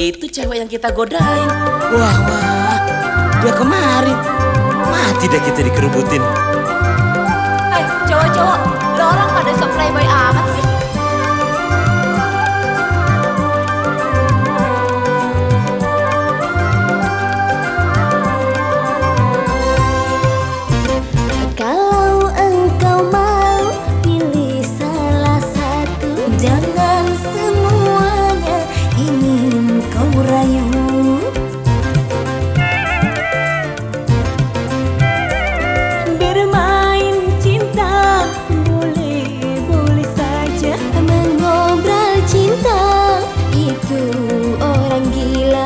Itu cewek yang kita godain. Wah, dia kemarin. Mati deh kita dikerubutin. Cowok-cowok, lo orang pada sok playboy amat sih. Kalau engkau mau pilih salah satu, jangan semuanya ingin kau rayu. Bermain cinta boleh-boleh saja, mengobrol cinta itu orang gila.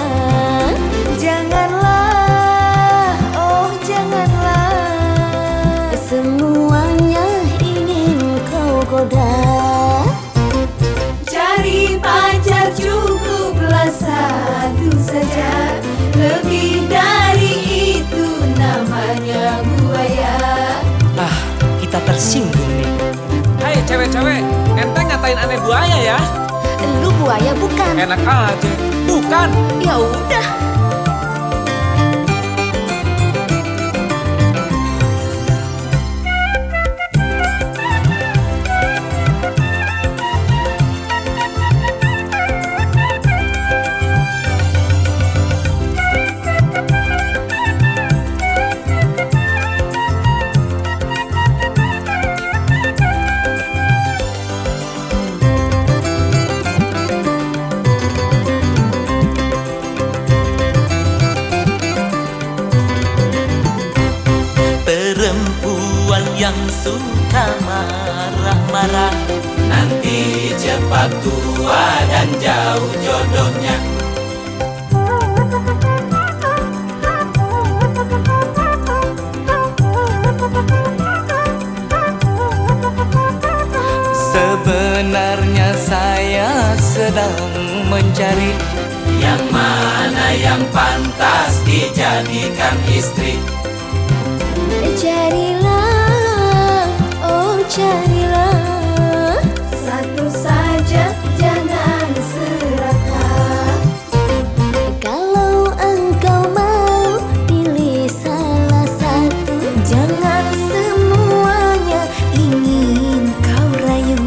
Janganlah, oh janganlah, semuanya ingin kau goda. Cari pacar cukuplah satu saja, lebih dari itu namanya buaya. Kita tersinggung nih. Hai cewek-cewek, ente ngatain aneh buaya ya? Lu buaya bukan? Enak aja, bukan. Ya udah. Perempuan yang suka marah-marah nanti cepat tua dan jauh jodohnya. Sebenarnya saya sedang mencari yang mana yang pantas dijadikan istri. Carilah, oh carilah, satu saja jangan serakah. Kalau engkau mau pilih salah satu, jangan semuanya ingin kau rayu.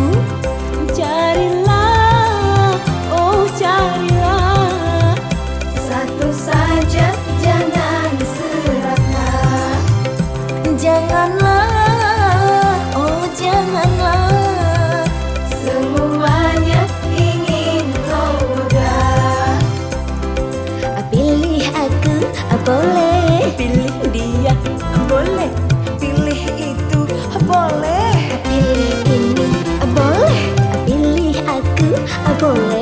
Carilah, oh carilah, satu saja jangan serakah. Janganlah, oh janganlah, semuanya ingin kau goda. Pilih aku, boleh. Pilih dia, boleh. Pilih itu, boleh. Pilih ini, boleh. Pilih aku, boleh.